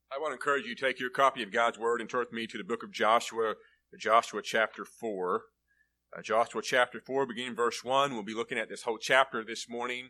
I want to encourage you to take your copy of God's Word and turn with me to the book of Joshua, Joshua chapter 4. Joshua chapter 4, beginning verse 1. We'll be looking at this whole chapter this morning.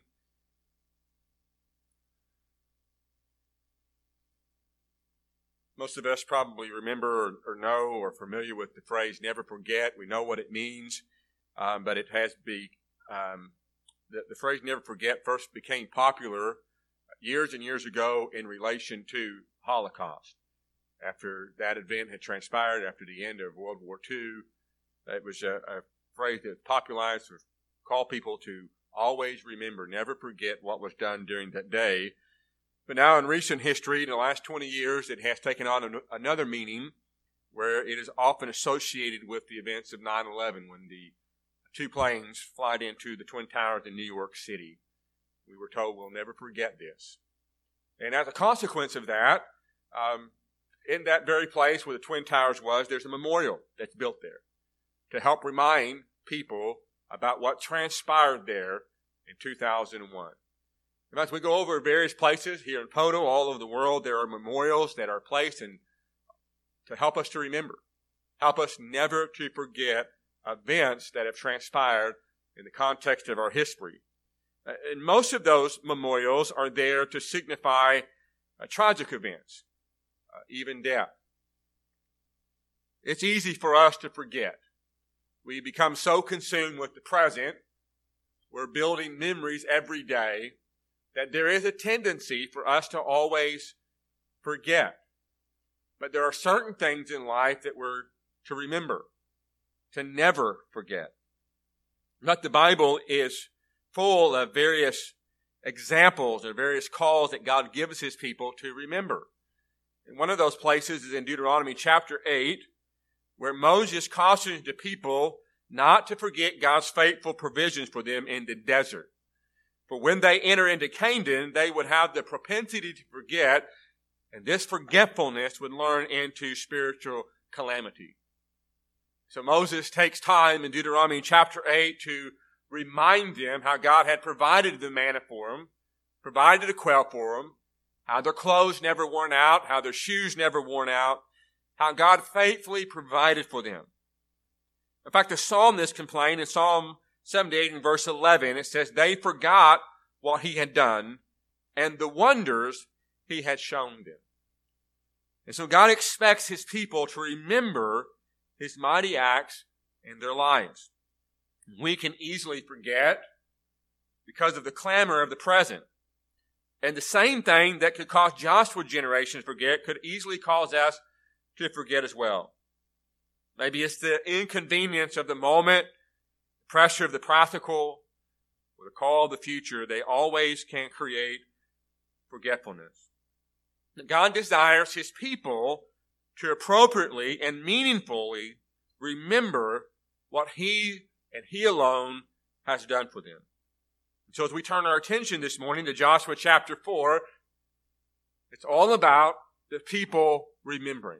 Most of us probably remember or know or are familiar with the phrase, never forget. We know what it means, but it has to be, the phrase never forget first became popular years and years ago in relation to Holocaust. After that event had transpired, after the end of World War II, it was a phrase that was popularized to call people to always remember, never forget what was done during that day. But now in recent history, in the last 20 years, it has taken on another meaning where it is often associated with the events of 9/11 when the two planes flight into the Twin Towers in New York City. We were told we'll never forget this. And as a consequence of that, in that very place where the Twin Towers was, there's a memorial that's built there to help remind people about what transpired there in 2001. And as we go over various places here in Pono, all over the world, there are memorials that are placed and to help us to remember, help us never to forget events that have transpired in the context of our history. And most of those memorials are there to signify tragic events, even death. It's easy for us to forget. We become so consumed with the present, we're building memories every day, that there is a tendency for us to always forget. But there are certain things in life that we're to remember, to never forget. But the Bible is full of various examples and various calls that God gives His people to remember. And one of those places is in Deuteronomy chapter 8, where Moses cautions the people not to forget God's faithful provisions for them in the desert. For when they enter into Canaan, they would have the propensity to forget, and this forgetfulness would turn into spiritual calamity. So Moses takes time in Deuteronomy chapter 8 to remind them how God had provided the manna for them, provided a quail for them, how their clothes never worn out, how their shoes never worn out, how God faithfully provided for them. In fact, the psalmist complained in Psalm 78 and verse 11, it says, they forgot what He had done and the wonders He had shown them. And so God expects His people to remember His mighty acts in their lives. We can easily forget because of the clamor of the present. And the same thing that could cause Joshua's generation to forget could easily cause us to forget as well. Maybe it's the inconvenience of the moment, the pressure of the practical, or the call of the future. They always can create forgetfulness. God desires His people to appropriately and meaningfully remember what He and He alone has done for them. So as we turn our attention this morning to Joshua chapter 4, it's all about the people remembering.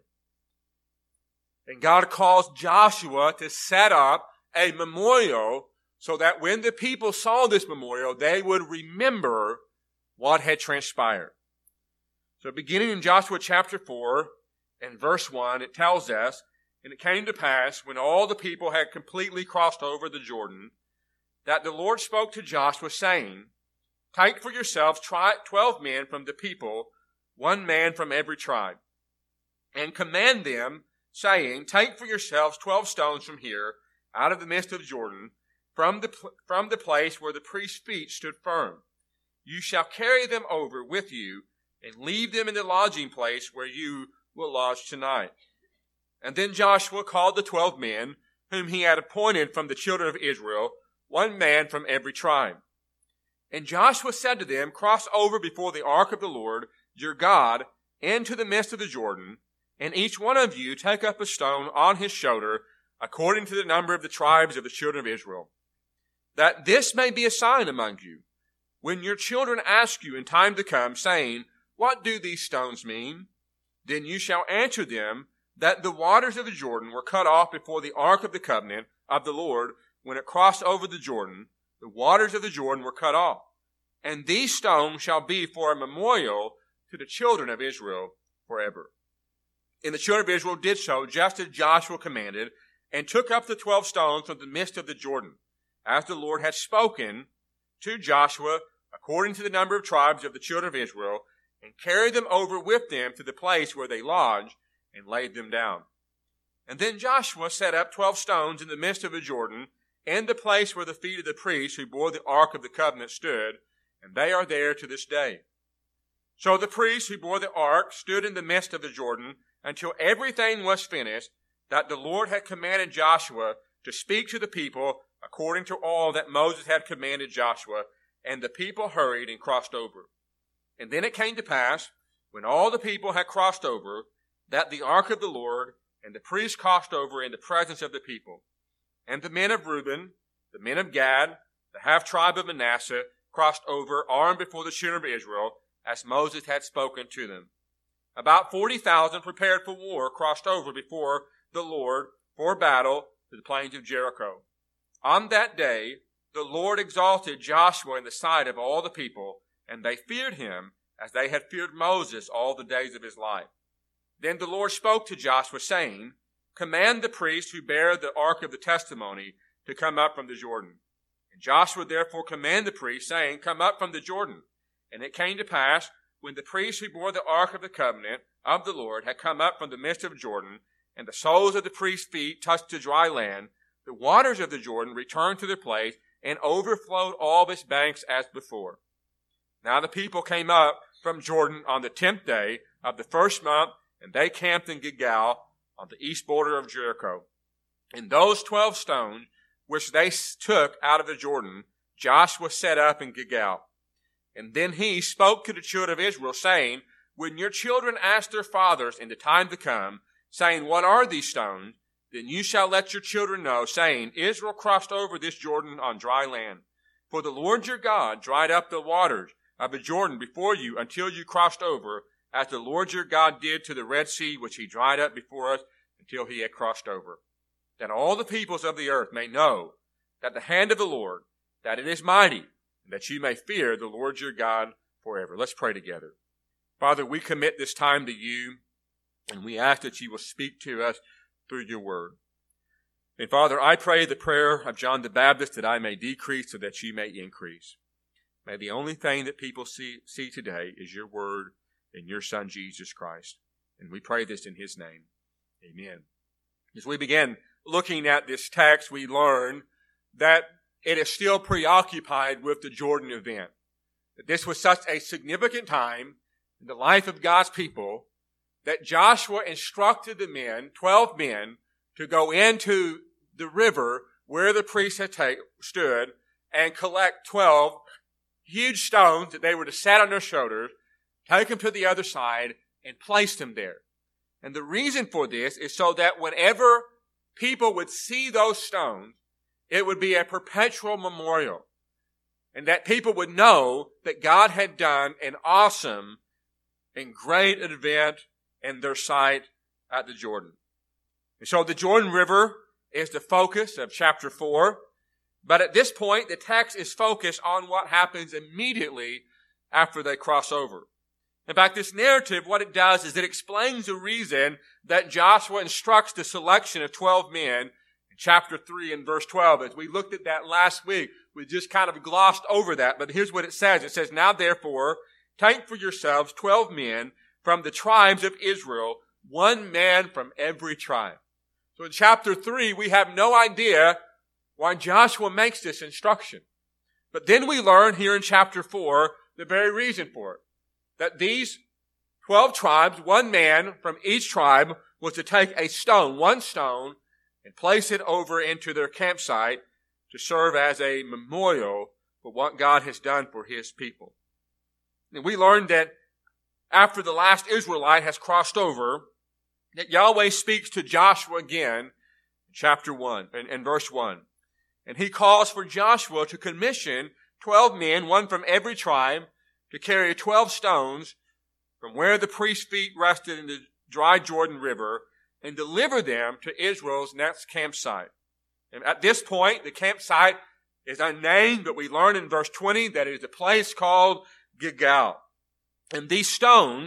And God calls Joshua to set up a memorial so that when the people saw this memorial, they would remember what had transpired. So beginning in Joshua chapter 4 and verse 1, it tells us, and it came to pass when all the people had completely crossed over the Jordan, that the Lord spoke to Joshua, saying, take for yourselves 12 men from the people, 1 man from every tribe, and command them, saying, take for yourselves 12 stones from here, out of the midst of Jordan, from the place where the priest's feet stood firm. You shall carry them over with you, and leave them in the lodging place where you will lodge tonight. And then Joshua called the 12 men, whom he had appointed from the children of Israel, 1 man from every tribe. And Joshua said to them, cross over before the ark of the Lord, your God, into the midst of the Jordan, and each one of you take up a stone on his shoulder, according to the number of the tribes of the children of Israel, that this may be a sign among you, when your children ask you in time to come, saying, what do these stones mean? Then you shall answer them, that the waters of the Jordan were cut off before the ark of the covenant of the Lord. When it crossed over the Jordan, the waters of the Jordan were cut off. And these stones shall be for a memorial to the children of Israel forever. And the children of Israel did so, just as Joshua commanded, and took up the 12 stones from the midst of the Jordan, as the Lord had spoken to Joshua, according to the number of tribes of the children of Israel, and carried them over with them to the place where they lodged, and laid them down. And then Joshua set up 12 stones in the midst of the Jordan, in the place where the feet of the priests who bore the ark of the covenant stood, and they are there to this day. So the priests who bore the ark stood in the midst of the Jordan until everything was finished that the Lord had commanded Joshua to speak to the people according to all that Moses had commanded Joshua, and the people hurried and crossed over. And then it came to pass, when all the people had crossed over, that the ark of the Lord and the priests crossed over in the presence of the people. And the men of Reuben, the men of Gad, the half-tribe of Manasseh, crossed over, armed before the children of Israel, as Moses had spoken to them. About 40,000 prepared for war crossed over before the Lord for battle to the plains of Jericho. On that day, the Lord exalted Joshua in the sight of all the people, and they feared him as they had feared Moses all the days of his life. Then the Lord spoke to Joshua, saying, Command the priests who bear the ark of the testimony to come up from the Jordan. And Joshua therefore commanded the priests, saying, Come up from the Jordan. And it came to pass, when the priests who bore the ark of the covenant of the Lord had come up from the midst of Jordan, and the soles of the priests' feet touched the dry land, the waters of the Jordan returned to their place and overflowed all its banks as before. Now the people came up from Jordan on the 10th day of the first month, and they camped in Gilgal on the east border of Jericho. And those 12 stones which they took out of the Jordan, Joshua set up in Gilgal. And then he spoke to the children of Israel, saying, When your children ask their fathers in the time to come, saying, What are these stones? Then you shall let your children know, saying, Israel crossed over this Jordan on dry land. For the Lord your God dried up the waters of the Jordan before you until you crossed over, as the Lord your God did to the Red Sea, which he dried up before us until he had crossed over. That all the peoples of the earth may know that the hand of the Lord, that it is mighty, and that you may fear the Lord your God forever. Let's pray together. Father, we commit this time to you, and we ask that you will speak to us through your word. And Father, I pray the prayer of John the Baptist, that I may decrease so that you may increase. May the only thing that people see today is your word and your Son, Jesus Christ. And we pray this in his name. Amen. As we begin looking at this text, we learn that it is still preoccupied with the Jordan event. That this was such a significant time in the life of God's people that Joshua instructed the men, 12 men, to go into the river where the priests had stood and collect 12 huge stones that they were to set on their shoulders, take them to the other side, and place them there. And the reason for this is so that whenever people would see those stones, it would be a perpetual memorial. And that people would know that God had done an awesome and great event in their sight at the Jordan. And so the Jordan River is the focus of chapter 4. But at this point, the text is focused on what happens immediately after they cross over. In fact, this narrative, what it does is it explains the reason that Joshua instructs the selection of 12 men in chapter 3 and verse 12. As we looked at that last week, we just kind of glossed over that. But here's what it says. It says, Now therefore, take for yourselves 12 men from the tribes of Israel, one man from every tribe. So in chapter 3, we have no idea why Joshua makes this instruction. But then we learn here in chapter 4 the very reason for it. That these 12 tribes, one man from each tribe, was to take a stone, one stone, and place it over into their campsite to serve as a memorial for what God has done for his people. And we learned that after the last Israelite has crossed over, that Yahweh speaks to Joshua again in chapter 1, in verse 1. And he calls for Joshua to commission 12 men, one from every tribe, to carry 12 stones from where the priest's feet rested in the dry Jordan River and deliver them to Israel's next campsite. And at this point, the campsite is unnamed, but we learn in verse 20 that it is a place called Gilgal. And these stones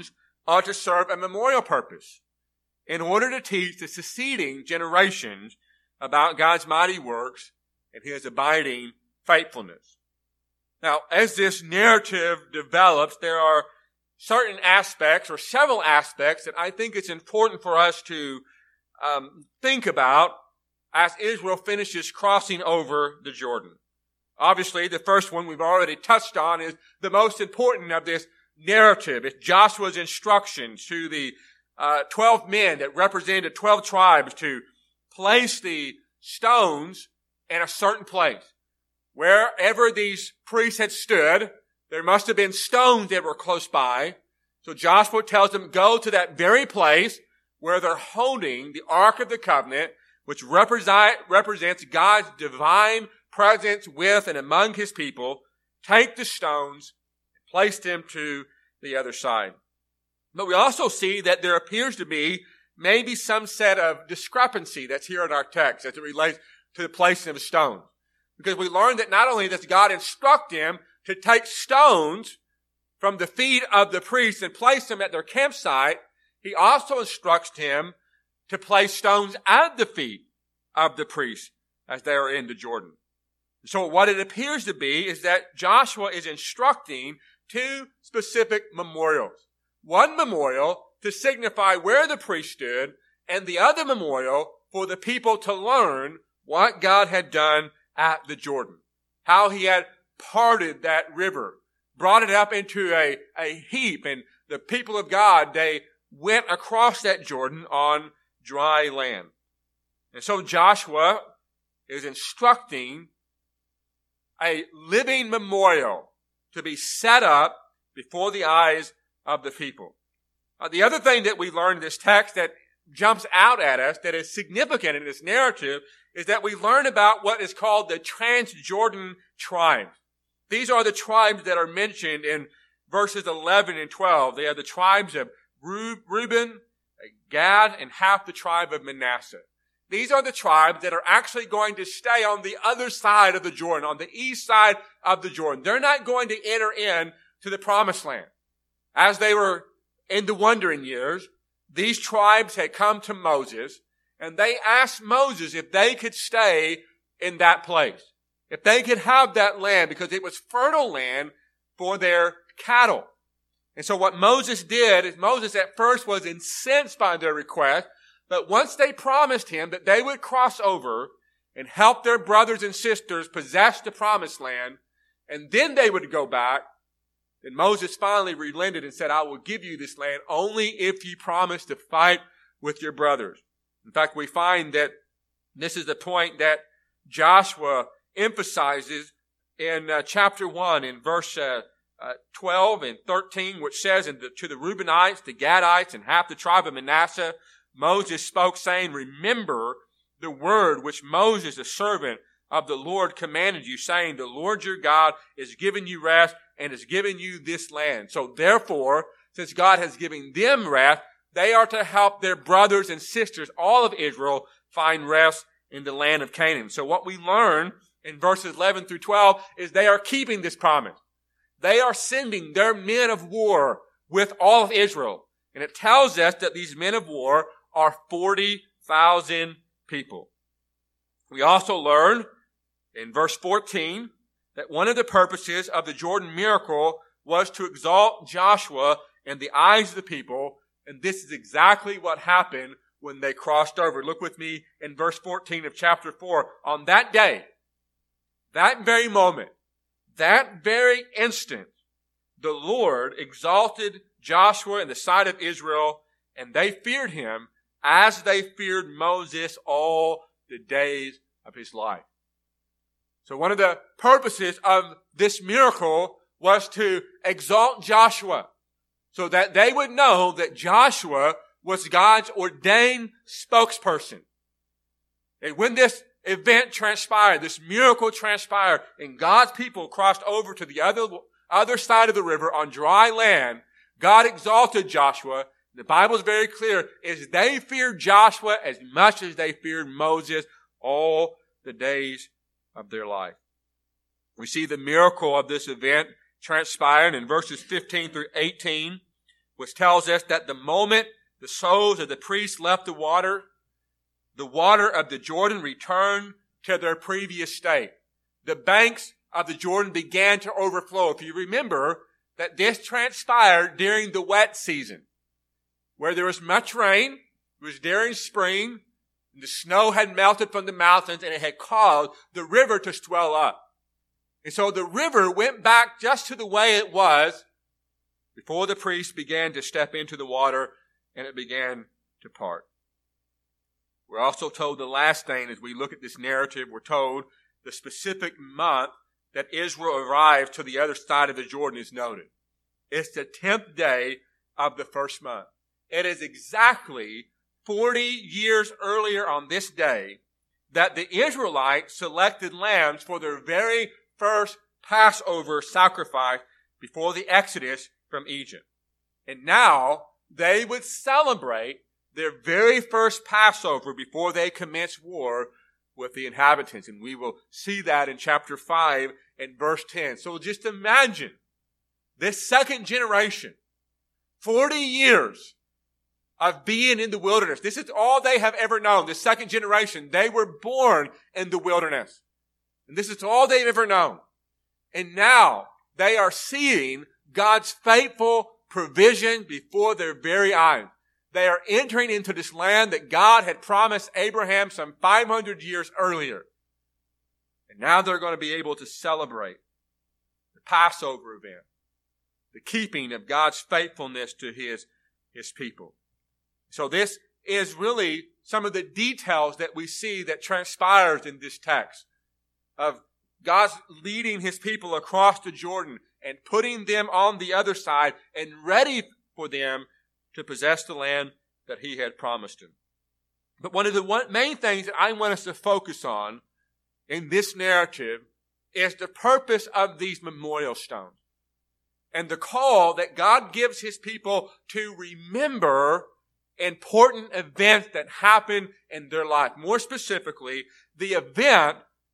are to serve a memorial purpose in order to teach the succeeding generations about God's mighty works and His abiding faithfulness. Now, as this narrative develops, there are certain aspects or several aspects that I think it's important for us to think about as Israel finishes crossing over the Jordan. Obviously, the first one we've already touched on is the most important of this narrative. It's Joshua's instructions to the 12 men that represented 12 tribes to place the stones in a certain place. Wherever these priests had stood, there must have been stones that were close by. So Joshua tells them, go to that very place where they're holding the Ark of the Covenant, which represents God's divine presence with and among His people. Take the stones and place them to the other side. But we also see that there appears to be maybe some set of discrepancy that's here in our text as it relates to the placing of the stones. Because we learn that not only does God instruct them to take stones from the feet of the priests and place them at their campsite, He also instructs him to place stones at the feet of the priests as they are in the Jordan. So what it appears to be is that Joshua is instructing two specific memorials. One memorial to signify where the priest stood, and the other memorial for the people to learn what God had done at the Jordan. How He had parted that river, brought it up into a heap, and the people of God, they went across that Jordan on dry land. And so Joshua is instructing a living memorial to be set up before the eyes of the people. The other thing that we learn in this text that jumps out at us, that is significant in this narrative, is that we learn about what is called the Transjordan tribes. These are the tribes that are mentioned in verses 11 and 12. They are the tribes of Reuben, Gad, and half the tribe of Manasseh. These are the tribes that are actually going to stay on the other side of the Jordan, on the east side of the Jordan. They're not going to enter in to the promised land. As they were in the wandering years, these tribes had come to Moses, and they asked Moses if they could stay in that place, if they could have that land, because it was fertile land for their cattle. And so what Moses did is Moses at first was incensed by their request, but once they promised him that they would cross over and help their brothers and sisters possess the promised land, and then they would go back, then Moses finally relented and said, I will give you this land only if you promise to fight with your brothers. In fact, we find that this is the point that Joshua emphasizes in chapter 1 in verse 12 and 13, which says, to the Reubenites, the Gadites, and half the tribe of Manasseh, Moses spoke, saying, remember the word which Moses, the servant of the Lord, commanded you, saying, the Lord your God is giving you rest and is giving you this land. So therefore, since God has given them rest, they are to help their brothers and sisters, all of Israel, find rest in the land of Canaan. So what we learn in verses 11 through 12 is they are keeping this promise. They are sending their men of war with all of Israel. And it tells us that these men of war are 40,000 people. We also learn in verse 14 that one of the purposes of the Jordan miracle was to exalt Joshua in the eyes of the people. And this is exactly what happened when they crossed over. Look with me in verse 14 of chapter 4. On that day, that very moment, that very instant, the Lord exalted Joshua in the sight of Israel, and they feared him as they feared Moses all the days of his life. So one of the purposes of this miracle was to exalt Joshua so that they would know that Joshua was God's ordained spokesperson. And when this event transpired, this miracle transpired, and God's people crossed over to the other side of the river on dry land, God exalted Joshua. The Bible is very clear, is they feared Joshua as much as they feared Moses all the days of their life. We see the miracle of this event transpired in verses 15 through 18, which tells us that the moment the souls of the priests left the water of the Jordan returned to their previous state. The banks of the Jordan began to overflow. If you remember that this transpired during the wet season, where there was much rain, it was during spring, and the snow had melted from the mountains, and it had caused the river to swell up. And so the river went back just to the way it was before the priests began to step into the water and it began to part. We're also told the last thing as we look at this narrative, we're told the specific month that Israel arrived to the other side of the Jordan is noted. It's the 10th day of the first month. It is exactly 40 years earlier on this day that the Israelites selected lambs for their very first Passover sacrifice before the Exodus from Egypt. And now they would celebrate their very first Passover before they commenced war with the inhabitants. And we will see that in chapter 5 and verse 10. So just imagine this second generation, 40 years of being in the wilderness. This is all they have ever known. The second generation, they were born in the wilderness. And this is all they've ever known. And now they are seeing God's faithful provision before their very eyes. They are entering into this land that God had promised Abraham some 500 years earlier. And now they're going to be able to celebrate the Passover event, the keeping of God's faithfulness to his people. So this is really some of the details that we see that transpires in this text of God's leading his people across the Jordan and putting them on the other side and ready for them to possess the land that he had promised them. But one of the main things that I want us to focus on in this narrative is the purpose of these memorial stones and the call that God gives his people to remember important events that happened in their life. More specifically, the event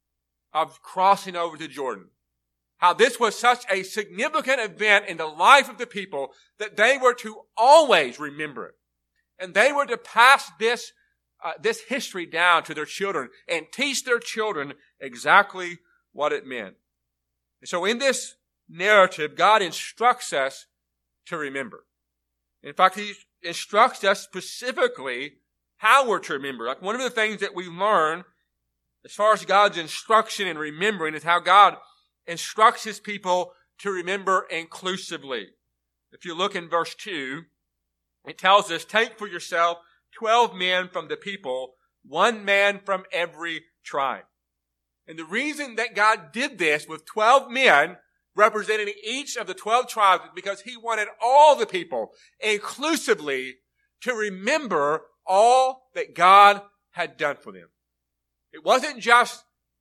of crossing over to Jordan. How this was such a significant event in the life of the people that they were to always remember it. And they were to pass this history down to their children and teach their children exactly what it meant. And so in this narrative, God instructs us to remember. In fact, he instructs us specifically how we're to remember. Like one of the things that we learn as far as God's instruction in remembering is how God instructs his people to remember inclusively. If you look in verse 2, it tells us, take for yourself 12 men from the people, one man from every tribe. And the reason that God did this with 12 men representing each of the 12 tribes is because he wanted all the people inclusively to remember all that God had done for them. It wasn't just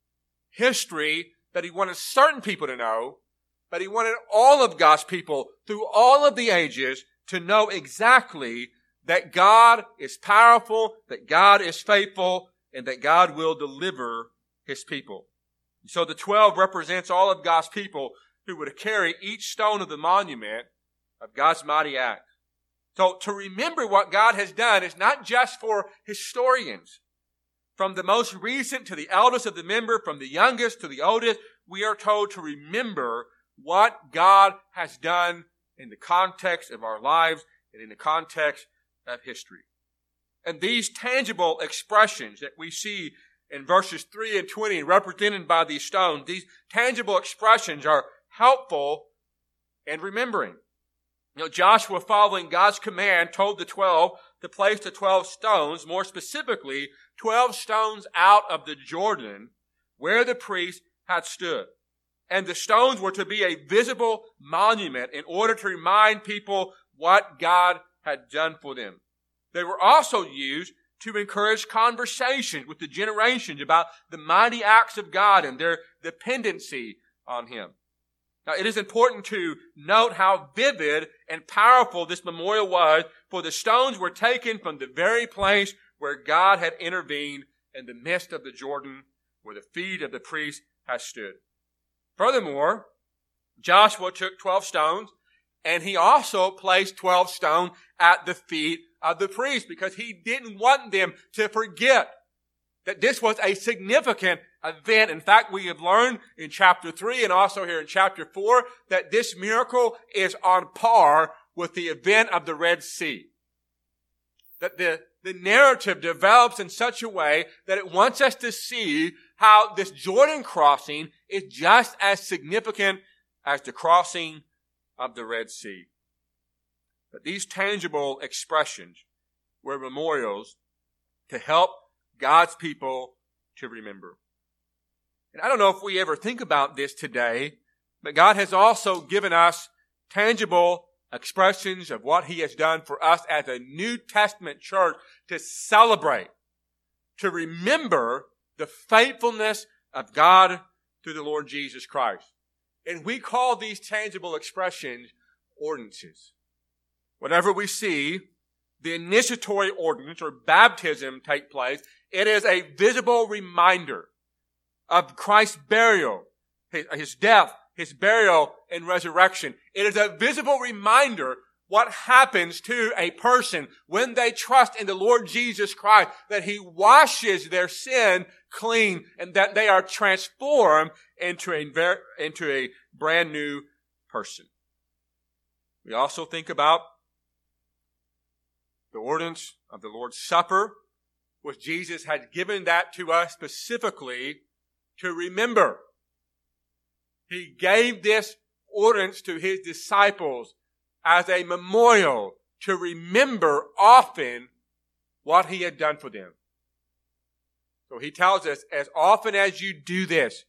history that he wanted certain people to know, but he wanted all of God's people through all of the ages to know exactly that God is powerful, that God is faithful, and that God will deliver his people. So the 12 represents all of God's people who would carry each stone of the monument of God's mighty act. So to remember what God has done is not just for historians. From the most recent to the eldest of the member, from the youngest to the oldest, we are told to remember what God has done in the context of our lives and in the context of history. And these tangible expressions that we see in verses 3 and 20 represented by these stones, these tangible expressions are helpful in remembering. Joshua, following God's command, told the 12 to place the 12 stones, more specifically, 12 stones out of the Jordan where the priests had stood. And the stones were to be a visible monument in order to remind people what God had done for them. They were also used to encourage conversations with the generations about the mighty acts of God and their dependency on him. Now, it is important to note how vivid and powerful this memorial was, for the stones were taken from the very place where God had intervened in the midst of the Jordan, where the feet of the priests had stood. Furthermore, Joshua took 12 stones And he also placed 12 stones at the feet of the priest because he didn't want them to forget that this was a significant event. In fact, we have learned in chapter 3 and also here in chapter 4 that this miracle is on par with the event of the Red Sea. That the narrative develops in such a way that it wants us to see how this Jordan crossing is just as significant as the crossing of the Red Sea. But these tangible expressions were memorials to help God's people to remember. And I don't know if we ever think about this today, but God has also given us tangible expressions of what he has done for us as a New Testament church to celebrate, to remember the faithfulness of God through the Lord Jesus Christ. And we call these tangible expressions ordinances. Whenever we see the initiatory ordinance or baptism take place, it is a visible reminder of Christ's burial, his death, his burial, and resurrection. It is a visible reminder what happens to a person when they trust in the Lord Jesus Christ, that he washes their sin clean and that they are transformed into a brand new person. We also think about the ordinance of the Lord's Supper, which Jesus had given that to us specifically to remember. He gave this ordinance to his disciples as a memorial to remember often what he had done for them. So he tells us, as often as you do this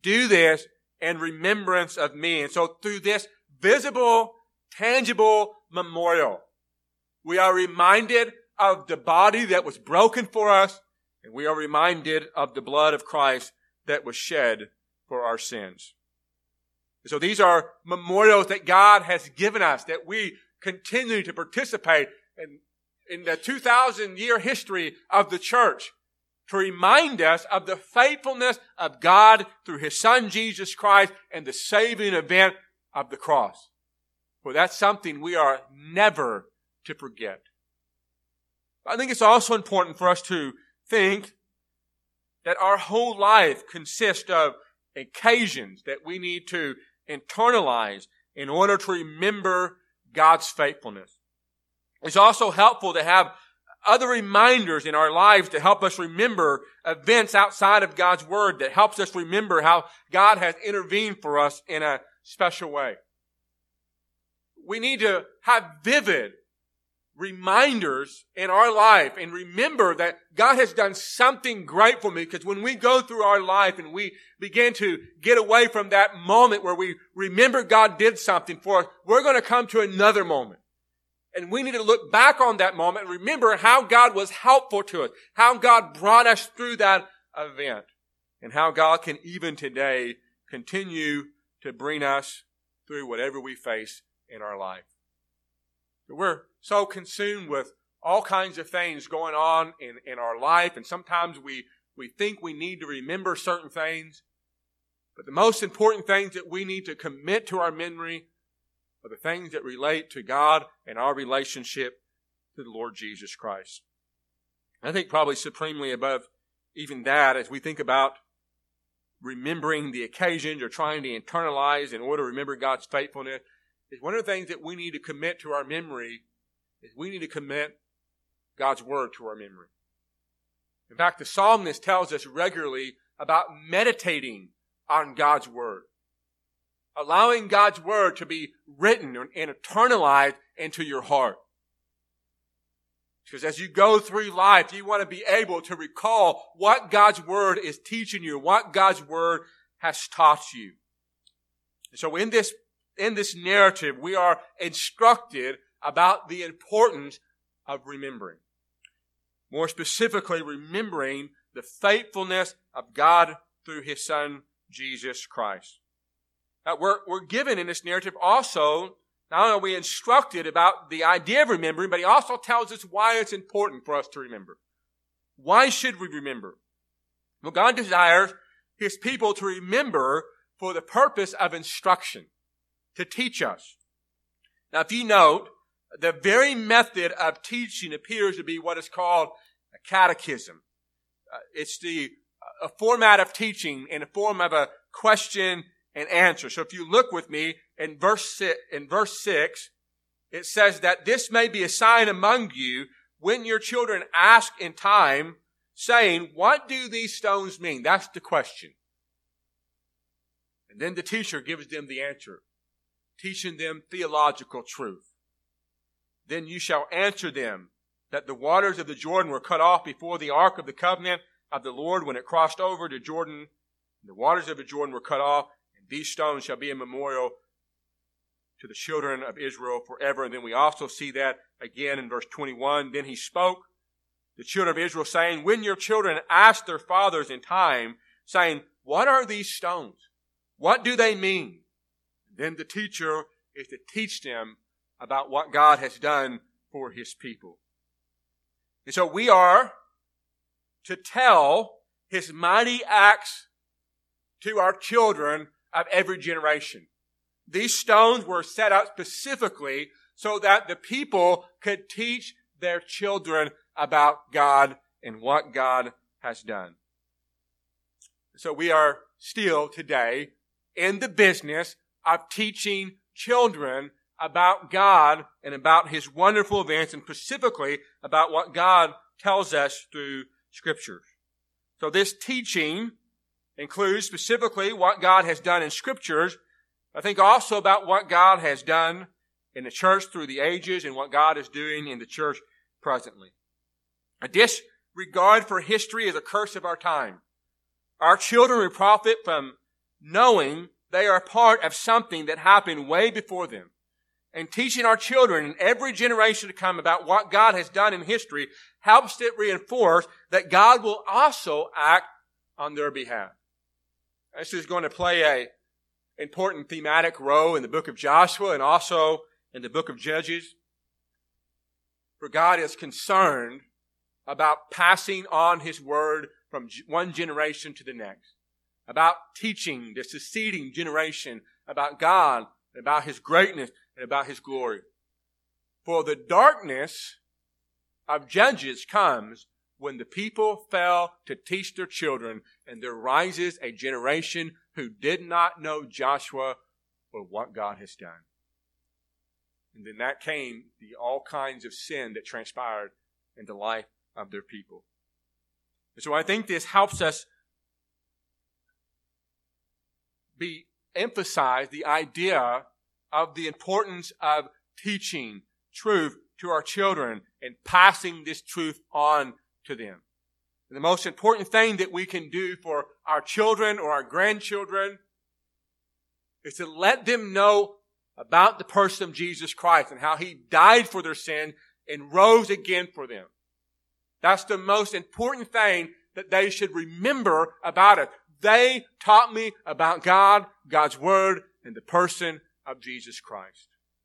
in remembrance of me. And so through this visible, tangible memorial, we are reminded of the body that was broken for us, and we are reminded of the blood of Christ that was shed for our sins. So these are memorials that God has given us, that we continue to participate in the 2,000-year history of the church, to remind us of the faithfulness of God through his Son Jesus Christ and the saving event of the cross. For that's something we are never to forget. I think it's also important for us to think that our whole life consists of occasions that we need to internalize in order to remember God's faithfulness. It's also helpful to have other reminders in our lives to help us remember events outside of God's Word that helps us remember how God has intervened for us in a special way. We need to have vivid reminders in our life and remember that God has done something great for me, because when we go through our life and we begin to get away from that moment where we remember God did something for us, we're going to come to another moment. And we need to look back on that moment and remember how God was helpful to us, how God brought us through that event, and how God can even today continue to bring us through whatever we face in our life. We're so consumed with all kinds of things going on in our life, and sometimes we think we need to remember certain things. But the most important things that we need to commit to our memory are the things that relate to God and our relationship to the Lord Jesus Christ. I think probably supremely above even that, as we think about remembering the occasions or trying to internalize in order to remember God's faithfulness, is one of the things that we need to commit to our memory is we need to commit God's Word to our memory. In fact, the psalmist tells us regularly about meditating on God's Word, allowing God's Word to be written and internalized into your heart. Because as you go through life, you want to be able to recall what God's Word is teaching you, what God's Word has taught you. And so in this narrative, we are instructed about the importance of remembering. More specifically, remembering the faithfulness of God through his Son, Jesus Christ. We're given in this narrative also, not only are we instructed about the idea of remembering, but he also tells us why it's important for us to remember. Why should we remember? Well, God desires his people to remember for the purpose of instruction, to teach us. Now, if you note, the very method of teaching appears to be what is called a catechism. It's a format of teaching in the form of a question and answer. So if you look with me in verse 6, it says that this may be a sign among you when your children ask in time, saying, what do these stones mean? That's the question. And then the teacher gives them the answer, teaching them theological truth. Then you shall answer them that the waters of the Jordan were cut off before the ark of the covenant of the Lord when it crossed over to Jordan. The waters of the Jordan were cut off, and these stones shall be a memorial to the children of Israel forever. And then we also see that again in verse 21. Then he spoke the children of Israel, saying, when your children ask their fathers in time, saying, what are these stones? What do they mean? Then the teacher is to teach them about what God has done for his people. And so we are to tell his mighty acts to our children of every generation. These stones were set up specifically so that the people could teach their children about God and what God has done. So we are still today in the business of teaching children about God and about his wonderful events, and specifically about what God tells us through Scriptures. So this teaching includes specifically what God has done in Scriptures. I think also about what God has done in the church through the ages and what God is doing in the church presently. A disregard for history is a curse of our time. Our children will profit from knowing they are part of something that happened way before them. And teaching our children in every generation to come about what God has done in history helps it reinforce that God will also act on their behalf. This is going to play an important thematic role in the book of Joshua and also in the book of Judges. For God is concerned about passing on his word from one generation to the next, about teaching the succeeding generation about God, about his greatness, and about his glory. For the darkness of Judges comes when the people fail to teach their children, and there rises a generation who did not know Joshua or what God has done. And then that came all kinds of sin that transpired in the life of their people. And so I think this helps us emphasize the idea of the importance of teaching truth to our children and passing this truth on to them. And the most important thing that we can do for our children or our grandchildren is to let them know about the person of Jesus Christ and how he died for their sin and rose again for them. That's the most important thing that they should remember about it. They taught me about God, God's Word, and the person of Jesus Christ.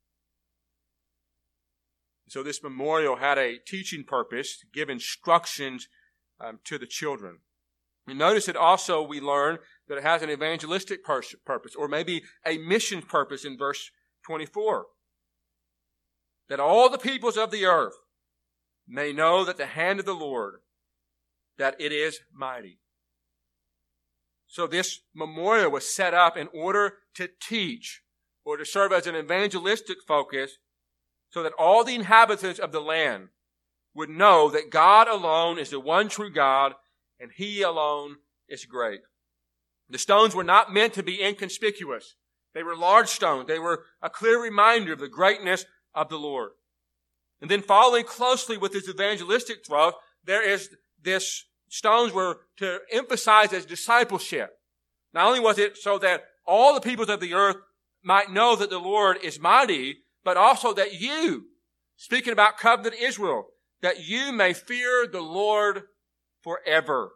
So this memorial had a teaching purpose to give instructions to the children. We notice it also, we learn that it has an evangelistic purpose, or maybe a mission purpose in verse 24. That all the peoples of the earth may know that the hand of the Lord, that it is mighty. So this memorial was set up in order to teach or to serve as an evangelistic focus so that all the inhabitants of the land would know that God alone is the one true God and he alone is great. The stones were not meant to be inconspicuous. They were large stones. They were a clear reminder of the greatness of the Lord. And then following closely with his evangelistic thrust, there is this stones were to emphasize as discipleship. Not only was it so that all the peoples of the earth might know that the Lord is mighty, but also that you, speaking about covenant Israel, that you may fear the Lord forever.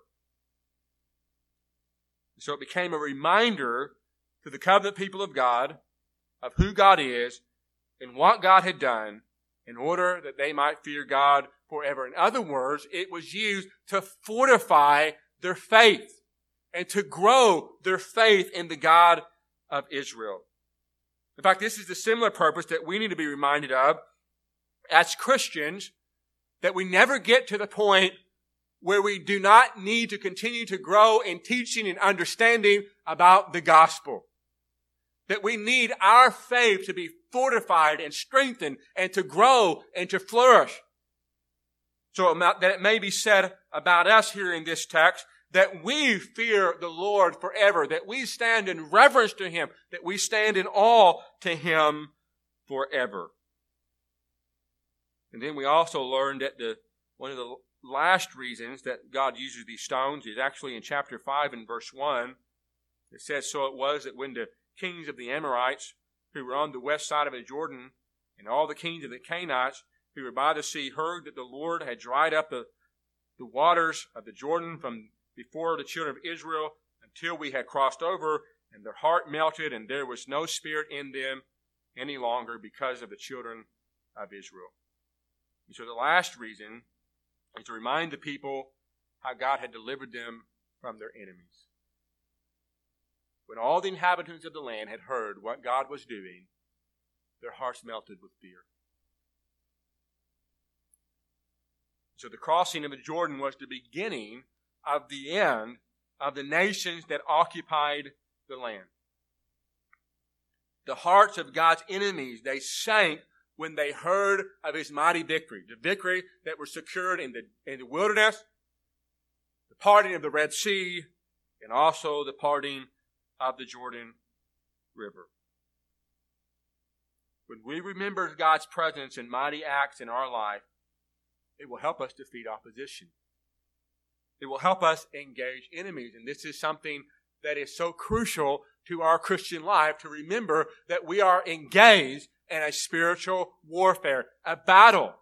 So it became a reminder to the covenant people of God of who God is and what God had done in order that they might fear God forever. In other words, it was used to fortify their faith and to grow their faith in the God of Israel. In fact, this is the similar purpose that we need to be reminded of as Christians, that we never get to the point where we do not need to continue to grow in teaching and understanding about the gospel. That we need our faith to be fortified and strengthened and to grow and to flourish. So that it may be said about us here in this text that we fear the Lord forever, that we stand in reverence to Him, that we stand in awe to Him forever. And then we also learned that one of the last reasons that God uses these stones is actually in chapter 5 and verse 1. It says, "So it was that when the kings of the Amorites, who were on the west side of the Jordan, and all the kings of the Canaanites, who were by the sea, heard that the Lord had dried up the waters of the Jordan from before the children of Israel until we had crossed over, and their heart melted, and there was no spirit in them any longer because of the children of Israel." And so the last reason is to remind the people how God had delivered them from their enemies. When all the inhabitants of the land had heard what God was doing, their hearts melted with fear. So the crossing of the Jordan was the beginning of the end of the nations that occupied the land. The hearts of God's enemies, they sank when they heard of His mighty victory. The victory that was secured in the wilderness, the parting of the Red Sea, and also the parting of the Jordan River. When we remember God's presence and mighty acts in our life, it will help us defeat opposition. It will help us engage enemies. And this is something that is so crucial to our Christian life, to remember that we are engaged in a spiritual warfare, a battle.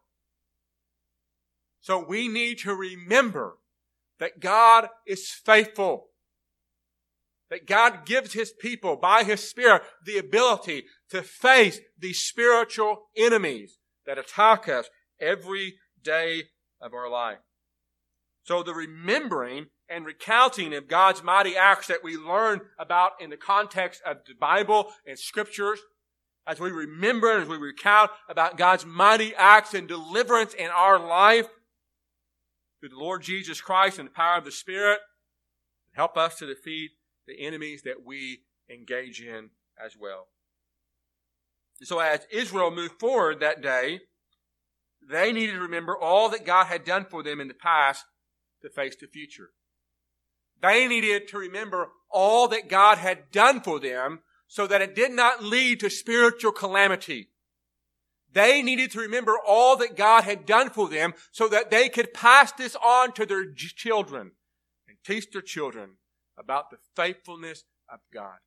So we need to remember that God is faithful. That God gives His people, by His Spirit, the ability to face these spiritual enemies that attack us every day of our life. So the remembering and recounting of God's mighty acts that we learn about in the context of the Bible and Scriptures, as we remember and as we recount about God's mighty acts and deliverance in our life through the Lord Jesus Christ and the power of the Spirit, help us to defeat the enemies that we engage in as well. So as Israel moved forward that day, they needed to remember all that God had done for them in the past to face the future. They needed to remember all that God had done for them so that it did not lead to spiritual calamity. They needed to remember all that God had done for them so that they could pass this on to their children and teach their children about the faithfulness of God.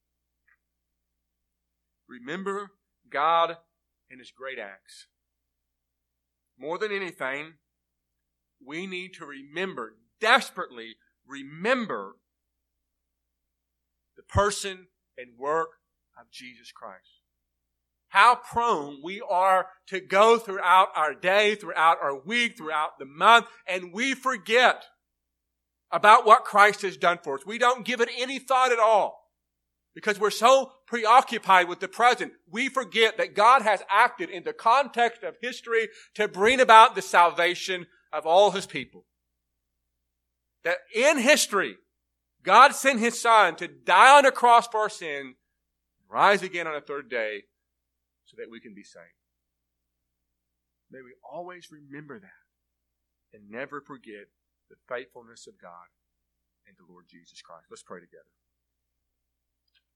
Remember God and His great acts. More than anything, we need to desperately remember the person and work of Jesus Christ. How prone we are to go throughout our day, throughout our week, throughout the month, and we forget about what Christ has done for us. We don't give it any thought at all because we're so preoccupied with the present. We forget that God has acted in the context of history to bring about the salvation of all His people. That in history, God sent His Son to die on a cross for our sin, rise again on the third day so that we can be saved. May we always remember that and never forget the faithfulness of God and the Lord Jesus Christ. Let's pray together.